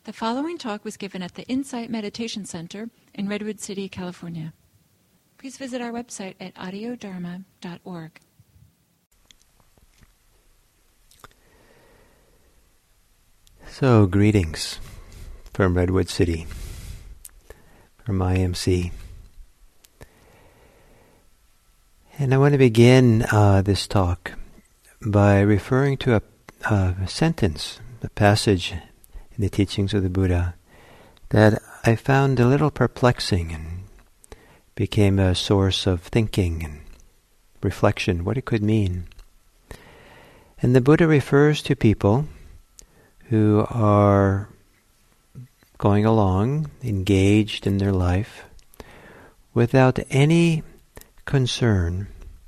The following talk was given at the Insight Meditation Center in Redwood City, California. Please visit our website at audiodharma.org. So, greetings from Redwood City, from IMC. And I want to begin this talk by referring to a sentence, a passage in the teachings of the Buddha that I found a little perplexing and became a source of thinking and reflection, what it could mean. And the Buddha refers to people who are going along, engaged in their life, without any concern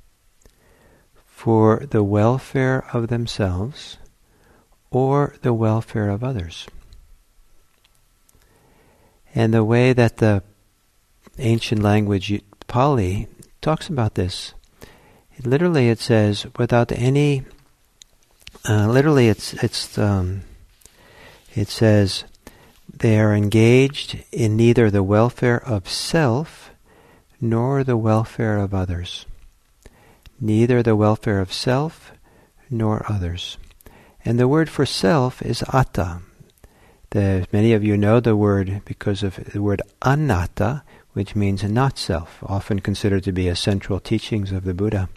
for the welfare of themselves or the welfare of others. And the way that the ancient language Pali talks about this, it says, without any, it says, they are engaged in neither the welfare of self nor the welfare of others. Neither the welfare of self nor others. And the word for self is atta. Many of you know the word because of the word anatta, which means not self, often considered to be a central teachings of the Buddha.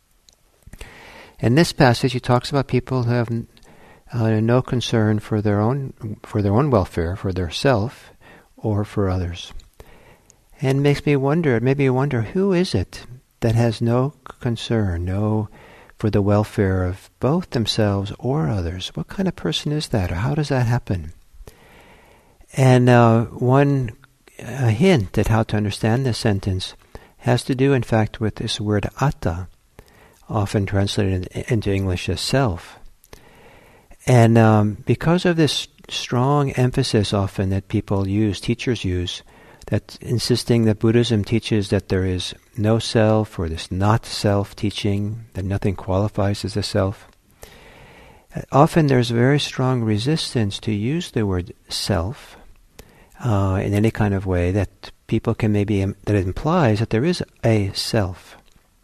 In this passage, he talks about people who have no concern for their own welfare, for their self, or for others. And makes me wonder, who is it that has no concern, for the welfare of both themselves or others? What kind of person is that, or how does that happen? And one hint at how to understand this sentence has to do, in fact, with this word atta, often translated into English as self. And because of this strong emphasis often that teachers use, that insisting that Buddhism teaches that there is no self, or this not self teaching, that nothing qualifies as a self, often there's very strong resistance to use the word self in any kind of way that people can that implies that there is a self.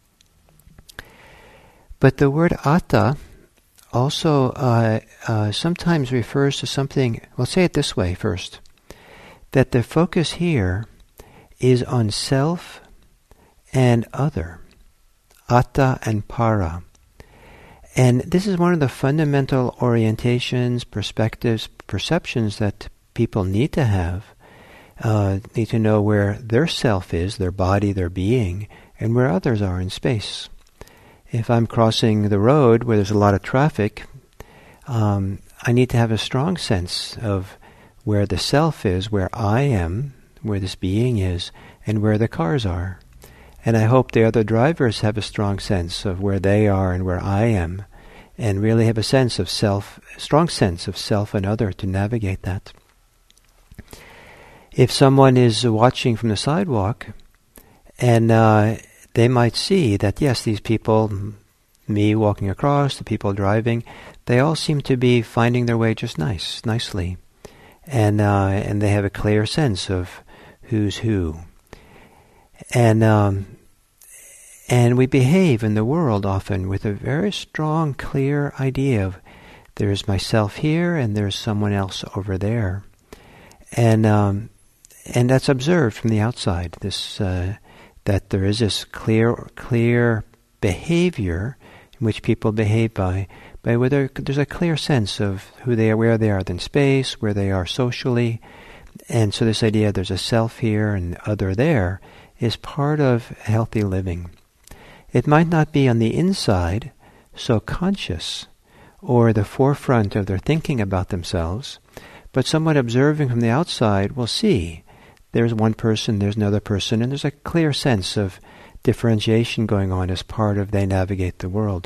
But the word atta also sometimes refers to something, we'll say it this way first, that the focus here is on self and other, atta and para. And this is one of the fundamental orientations, perspectives, perceptions that people need to have, need to know where their self is, their body, their being, and where others are in space. If I'm crossing the road where there's a lot of traffic, I need to have a strong sense of where the self is, where I am, where this being is, and where the cars are. And I hope the other drivers have a strong sense of where they are and where I am, and really have a strong sense of self and other to navigate that. If someone is watching from the sidewalk, and they might see that, yes, these people, me walking across, the people driving, they all seem to be finding their way just nicely. And they have a clear sense of who's who. And we behave in the world often with a very strong, clear idea of there's myself here and there's someone else over there. And that's observed from the outside, that there is this clear behavior in which people behave by whether there's a clear sense of who they are, where they are in space, where they are socially. And so this idea there's a self here and other there is part of healthy living. It might not be on the inside so conscious or the forefront of their thinking about themselves, but someone observing from the outside will see there's one person, there's another person, and there's a clear sense of differentiation going on as part of they navigate the world.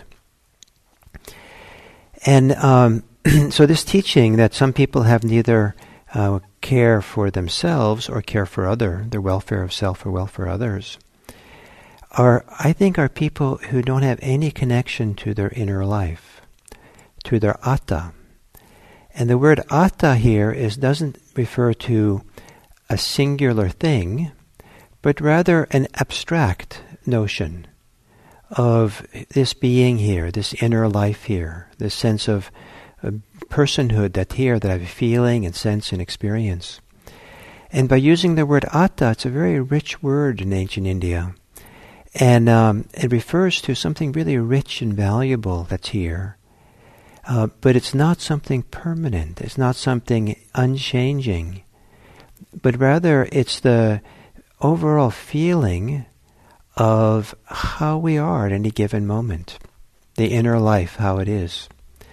And so this teaching that some people have neither care for themselves or care for their welfare of self or welfare of others, I think are people who don't have any connection to their inner life, to their atta. And the word atta here doesn't refer to a singular thing, but rather an abstract notion of this being here, this inner life here, this sense of personhood that I have feeling and sense and experience. And by using the word atta, it's a very rich word in ancient India. And it refers to something really rich and valuable that's here. But it's not something permanent. It's not something unchanging. But rather, it's the overall feeling of how we are at any given moment. The inner life, how it is.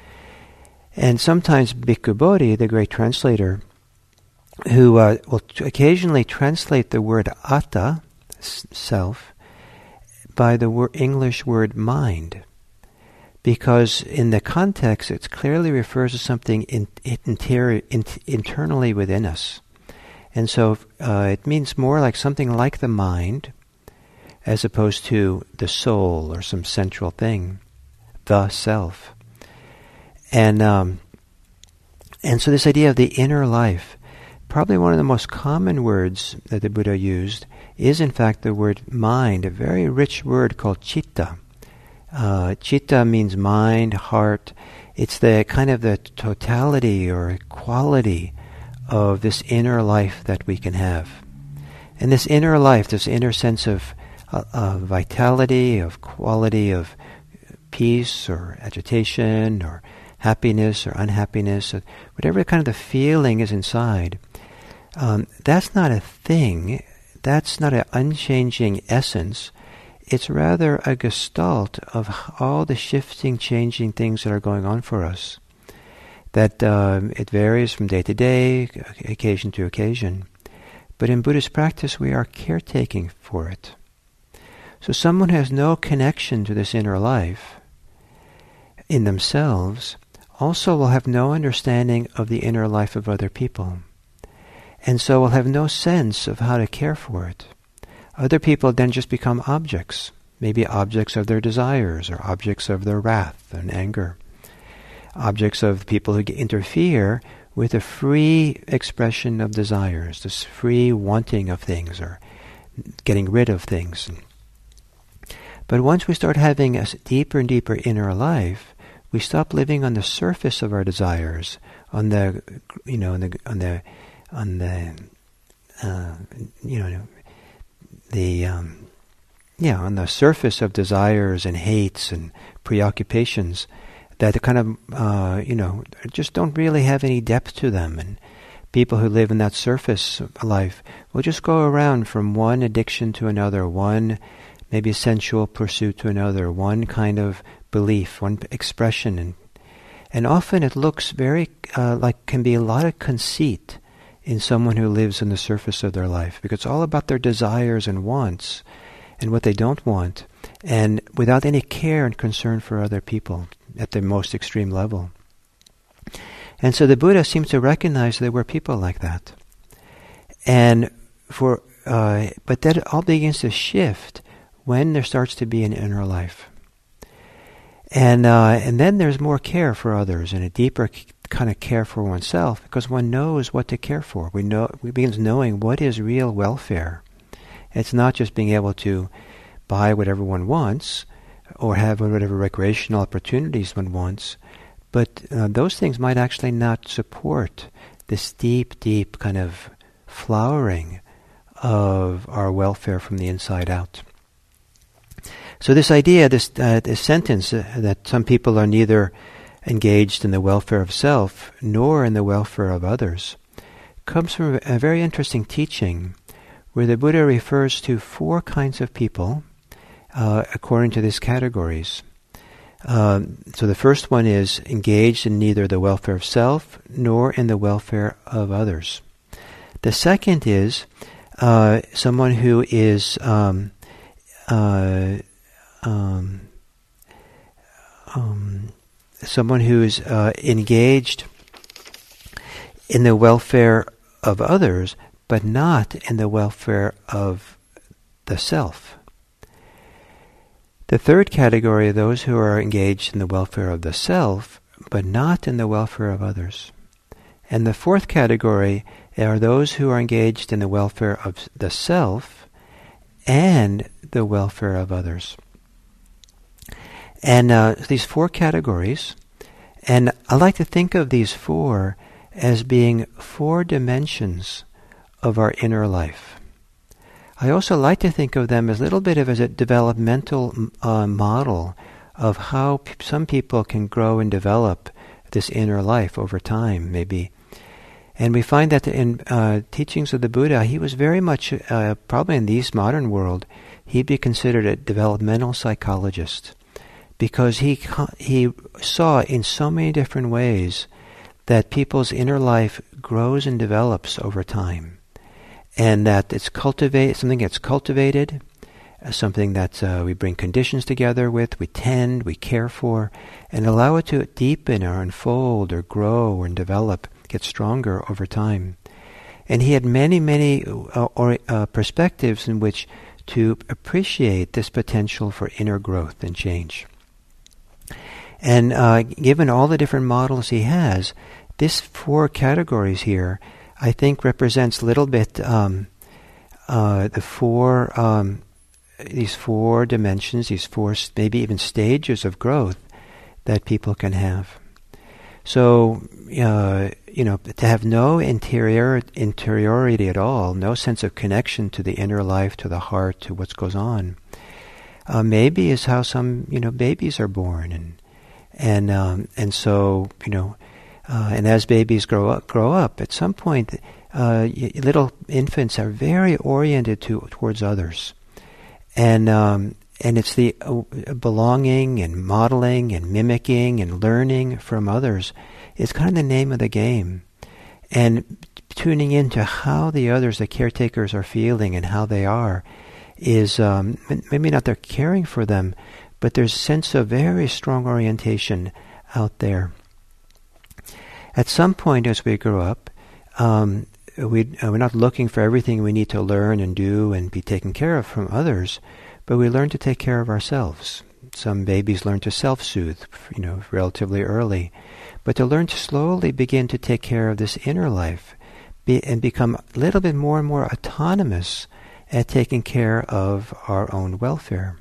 And sometimes Bhikkhu Bodhi, the great translator, who will occasionally translate the word atta, self, by the English word mind. Because in the context, it clearly refers to something internally within us. And so it means more like something like the mind, as opposed to the soul or some central thing, the self. And so this idea of the inner life, probably one of the most common words that the Buddha used, is in fact the word mind, a very rich word called citta. Citta means mind, heart. It's the kind of the totality or quality of this inner life that we can have. And this inner life, this inner sense of vitality, of quality, of peace or agitation or happiness or unhappiness, or whatever kind of the feeling is inside, that's not a thing. That's not an unchanging essence. It's rather a gestalt of all the shifting, changing things that are going on for us. That it varies from day to day, occasion to occasion. But in Buddhist practice, we are caretaking for it. So someone who has no connection to this inner life in themselves also will have no understanding of the inner life of other people. And so will have no sense of how to care for it. Other people then just become objects, maybe objects of their desires or objects of their wrath and anger, objects of people who interfere with the free expression of desires, this free wanting of things or getting rid of things. But once we start having a deeper and deeper inner life, we stop living on the surface of our desires, on the surface of desires and hates and preoccupations that kind of, just don't really have any depth to them. And people who live in that surface life will just go around from one addiction to another, one maybe sensual pursuit to another, one kind of belief, one expression. And often it looks very, can be a lot of conceit in someone who lives on the surface of their life, because it's all about their desires and wants and what they don't want, and without any care and concern for other people at the most extreme level. And so the Buddha seems to recognize there were people like that. And but that all begins to shift when there starts to be an inner life. And then there's more care for others and a deeper kind of care for oneself, because one knows what to care for. We begins knowing what is real welfare. It's not just being able to buy whatever one wants or have whatever recreational opportunities one wants, but those things might actually not support this deep, deep kind of flowering of our welfare from the inside out. So this idea, this sentence that some people are neither engaged in the welfare of self nor in the welfare of others, comes from a very interesting teaching where the Buddha refers to 4 kinds of people according to these categories. So the first one is engaged in neither the welfare of self nor in the welfare of others. The second is someone who is someone who is engaged in the welfare of others, but not in the welfare of the self. The third category are those who are engaged in the welfare of the self, but not in the welfare of others. And the fourth category are those who are engaged in the welfare of the self and the welfare of others. And these four categories, and I like to think of these four as being four dimensions of our inner life. I also like to think of them as a little bit of as a developmental model of how some people can grow and develop this inner life over time, maybe. And we find that in teachings of the Buddha, he was very much, probably in this modern world, he'd be considered a developmental psychologist, because he saw in so many different ways that people's inner life grows and develops over time, and that it's something that's cultivated, something that we bring conditions together with, we tend, we care for, and allow it to deepen or unfold or grow and develop, get stronger over time. And he had many, many perspectives in which to appreciate this potential for inner growth and change. And given all the different models he has, this four categories here, I think, represents a little bit these four dimensions, these four maybe even stages of growth that people can have. So, to have no interiority at all, no sense of connection to the inner life, to the heart, to what goes on, maybe is how some babies are born, and so and as babies grow up, at some point, little infants are very oriented towards others, and it's the belonging and modeling and mimicking and learning from others. It's kind of the name of the game, and tuning into how the others, the caretakers, are feeling and how they are, is maybe not they're caring for them, but there's a sense of very strong orientation out there. At some point as we grow up, we're not looking for everything we need to learn and do and be taken care of from others, but we learn to take care of ourselves. Some babies learn to self-soothe, relatively early, but to learn to slowly begin to take care of this inner life and become a little bit more and more autonomous at taking care of our own welfare.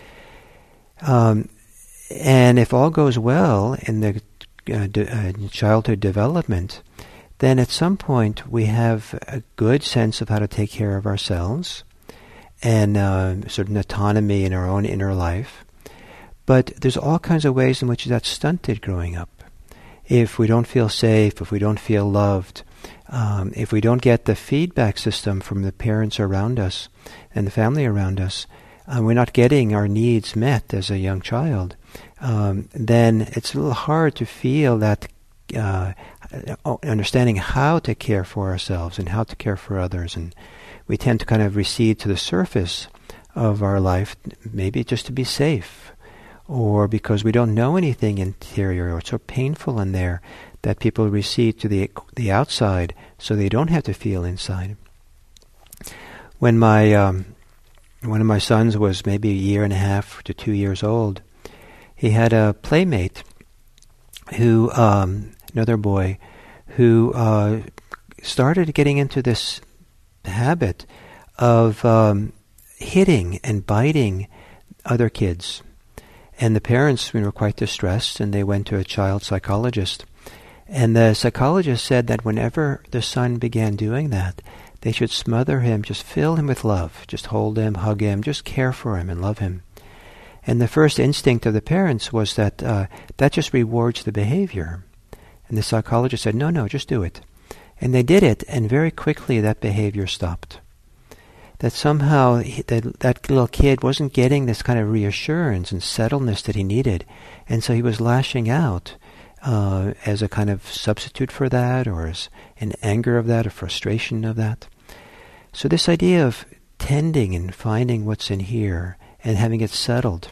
And if all goes well in the childhood development, then at some point we have a good sense of how to take care of ourselves and certain autonomy in our own inner life. But there's all kinds of ways in which that's stunted growing up. If we don't feel safe, if we don't feel loved, if we don't get the feedback system from the parents around us and the family around us, we're not getting our needs met as a young child, then it's a little hard to feel that understanding how to care for ourselves and how to care for others. And we tend to kind of recede to the surface of our life, maybe just to be safe, or because we don't know anything interior, or it's so painful in there that people recede to the outside so they don't have to feel inside. When one of my sons was maybe 1.5 to 2 years old, he had a playmate who, another boy, who started getting into this habit of hitting and biting other kids. And the parents were quite distressed, and they went to a child psychologist. And the psychologist said that whenever the son began doing that, they should smother him, just fill him with love, just hold him, hug him, just care for him and love him. And the first instinct of the parents was that that just rewards the behavior. And the psychologist said, no, just do it. And they did it, and very quickly that behavior stopped. That somehow that little kid wasn't getting this kind of reassurance and settledness that he needed, and so he was lashing out as a kind of substitute for that, or as an anger of that, a frustration of that. So this idea of tending and finding what's in here and having it settled,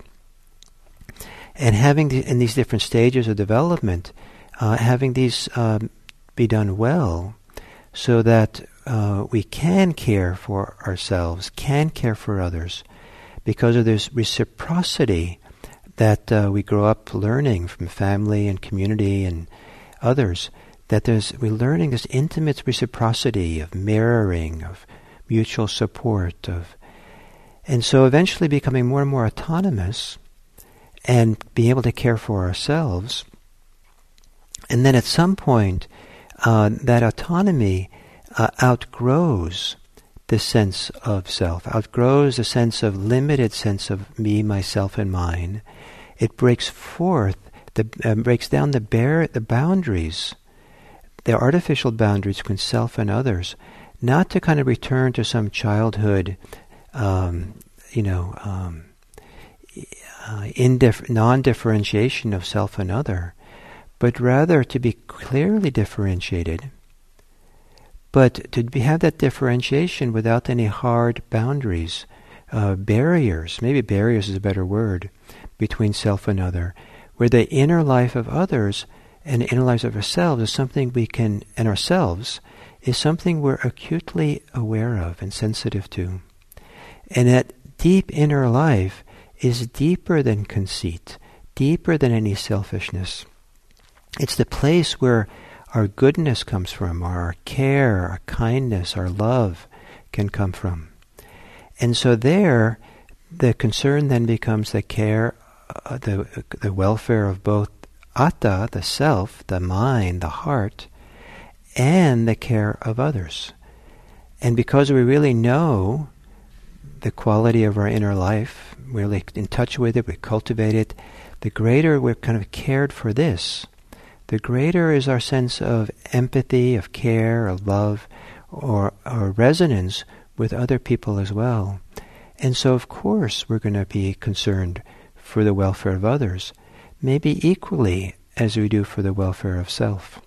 and having in these different stages of development, having these be done well, so that we can care for ourselves, can care for others, because of this reciprocity that we grow up learning from family and community and others, that we're learning this intimate reciprocity of mirroring, of mutual support, and so eventually becoming more and more autonomous and being able to care for ourselves. And then at some point, that autonomy outgrows the sense of self, outgrows the sense of limited sense of me, myself, and mine. It breaks forth, breaks down the boundaries, the artificial boundaries between self and others, not to kind of return to some childhood, non-differentiation of self and other, but rather to be clearly differentiated, but to have that differentiation without any hard boundaries, barriers, maybe barriers is a better word, between self and other, where the inner life of others and the inner lives of ourselves is something is something we're acutely aware of and sensitive to. And that deep inner life is deeper than conceit, deeper than any selfishness. It's the place where our goodness comes from, our care, our kindness, our love can come from. And so there, the concern then becomes the care, the welfare of both atta, the self, the mind, the heart, and the care of others. And because we really know the quality of our inner life, we're really in touch with it, we cultivate it, the greater we're kind of cared for this, the greater is our sense of empathy, of care, of love, or resonance with other people as well. And so of course we're going to be concerned for the welfare of others, maybe equally as we do for the welfare of self.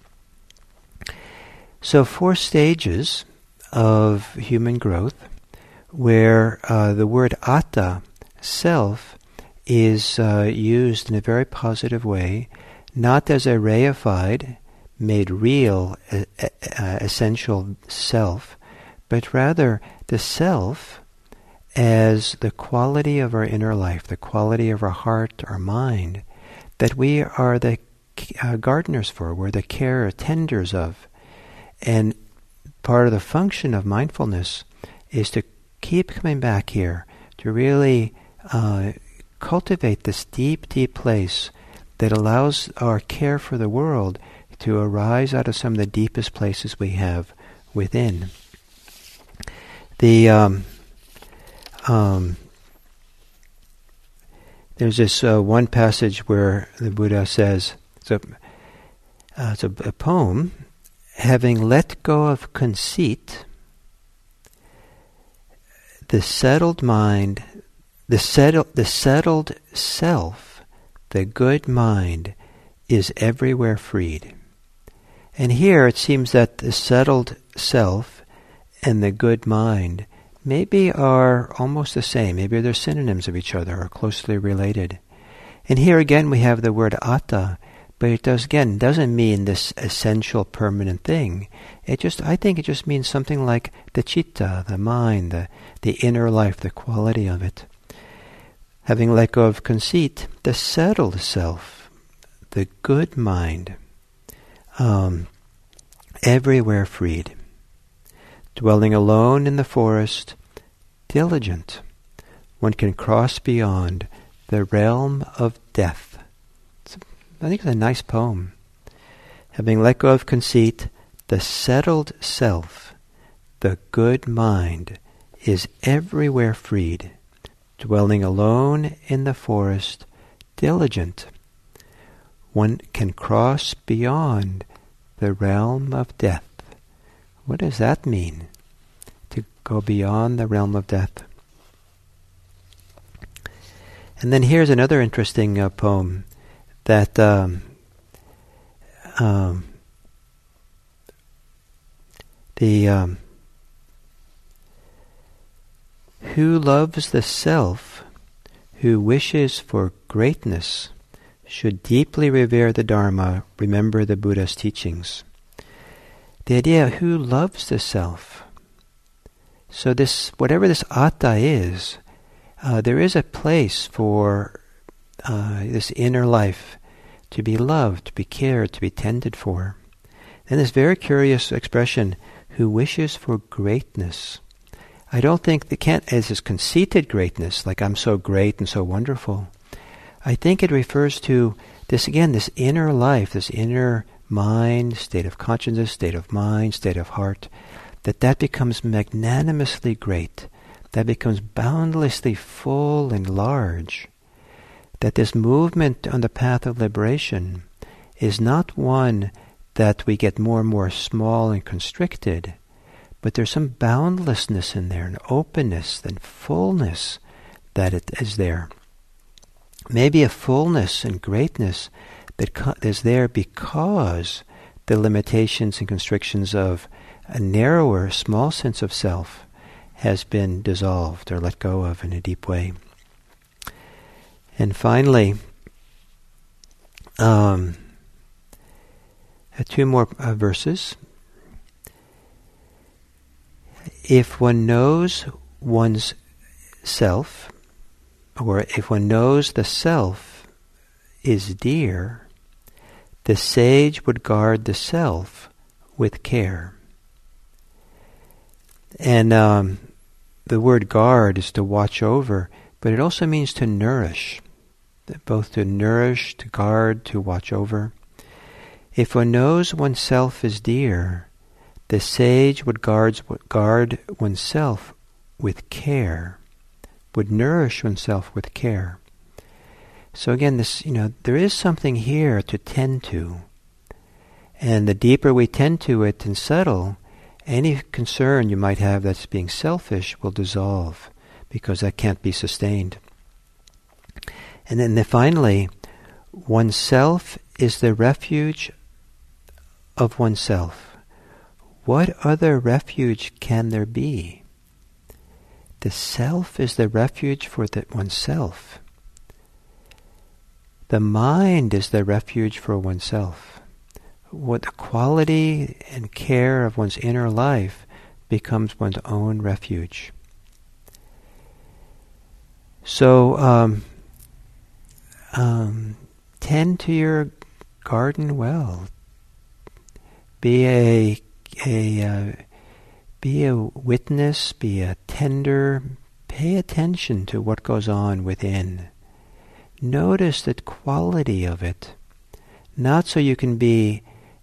So 4 stages of human growth where the word atta, self, is used in a very positive way, not as a reified, made real, essential self, but rather the self as the quality of our inner life, the quality of our heart, our mind, that we are the gardeners for, we're the tenders of. And part of the function of mindfulness is to keep coming back here, to really cultivate this deep, deep place that allows our care for the world to arise out of some of the deepest places we have within. There's this one passage where the Buddha says, it's a poem, having let go of conceit, the settled mind, the settled self, the good mind, is everywhere freed. And here it seems that the settled self and the good mind maybe are almost the same. Maybe they're synonyms of each other or closely related. And here again we have the word atta, but it doesn't mean this essential permanent thing. I think it just means something like the citta, the mind, the inner life, the quality of it. Having let go of conceit, the settled self, the good mind, everywhere freed. Dwelling alone in the forest, diligent, one can cross beyond the realm of death. I think it's a nice poem. Having let go of conceit, the settled self, the good mind, is everywhere freed. Dwelling alone in the forest, diligent, one can cross beyond the realm of death. What does that mean, to go beyond the realm of death? And then here's another interesting poem that who loves the self, who wishes for greatness, should deeply revere the Dharma, remember the Buddha's teachings. The idea, who loves the self. So this, whatever this atta is, there is a place for this inner life to be loved, to be cared, to be tended for. And this very curious expression, who wishes for greatness. I don't think as this conceited greatness, like I'm so great and so wonderful. I think it refers to this, again, this inner life, this inner mind, state of consciousness, state of mind, state of heart, that becomes magnanimously great, that becomes boundlessly full and large, that this movement on the path of liberation is not one that we get more and more small and constricted, but there's some boundlessness in there, an openness and fullness that it is there. Maybe a fullness and greatness that is there because the limitations and constrictions of a narrower, small sense of self has been dissolved or let go of in a deep way. And finally, two more verses. If one knows one's self, or if one knows the self is dear, the sage would guard the self with care. And the word guard is to watch over, but it also means to nourish, both to nourish, to guard, to watch over. If one knows oneself is dear, the sage would guard oneself with care, would nourish oneself with care. So again, there is something here to tend to. And the deeper we tend to it and settle, any concern you might have that's being selfish will dissolve, because that can't be sustained. And then finally, oneself is the refuge of oneself. What other refuge can there be? The self is the refuge for oneself. The mind is the refuge for oneself. What the quality and care of one's inner life becomes one's own refuge. So, tend to your garden well. Be a witness, be a tender, pay attention to what goes on within. Notice the quality of it, not so you can be,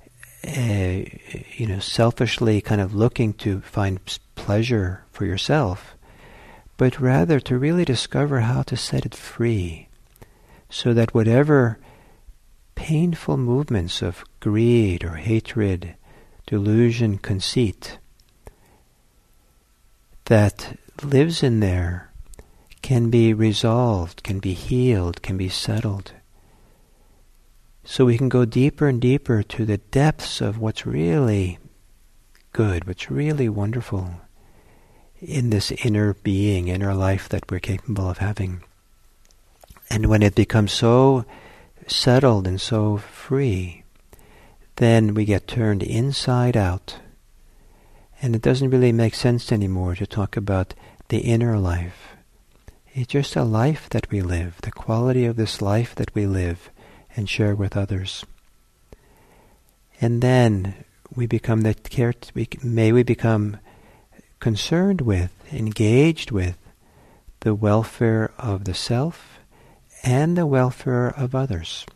selfishly kind of looking to find pleasure for yourself, but rather to really discover how to set it free, so that whatever painful movements of greed or hatred, delusion, conceit that lives in there can be resolved, can be healed, can be settled. So we can go deeper and deeper to the depths of what's really good, what's really wonderful in this inner being, inner life that we're capable of having. And when it becomes so settled and so free, then we get turned inside out. And it doesn't really make sense anymore to talk about the inner life. It's just a life that we live, the quality of this life that we live and share with others. And then we become we become concerned with, engaged with the welfare of the self and the welfare of others.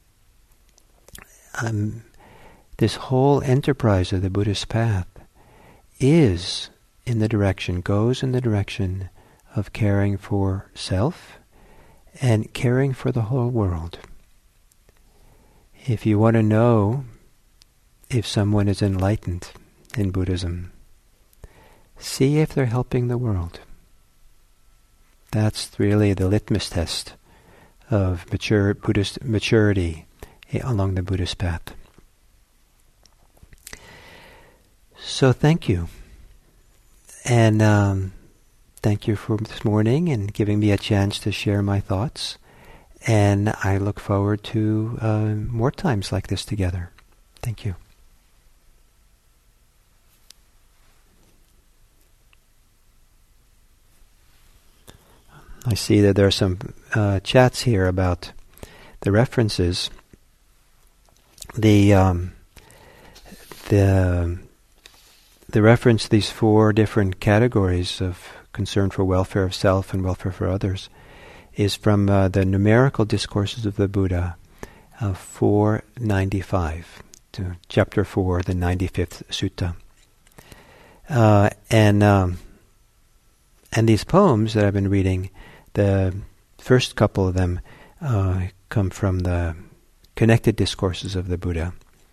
This whole enterprise of the Buddhist path goes in the direction of caring for self and caring for the whole world. If you want to know if someone is enlightened in Buddhism, see if they're helping the world. That's really the litmus test of Buddhist maturity along the Buddhist path. So thank you. And thank you for this morning and giving me a chance to share my thoughts. And I look forward to more times like this together. Thank you. I see that there are some chats here about the references. the reference to these 4 different categories of concern for welfare of self and welfare for others is from the Numerical Discourses of the Buddha, 495, to chapter 4, the 95th sutta. And these poems that I've been reading, the first couple of them come from the Connected Discourses of the Buddha,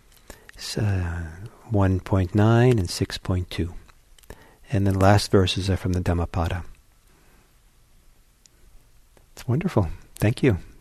1.9 and 6.2. And the last verses are from the Dhammapada. It's wonderful. Thank you.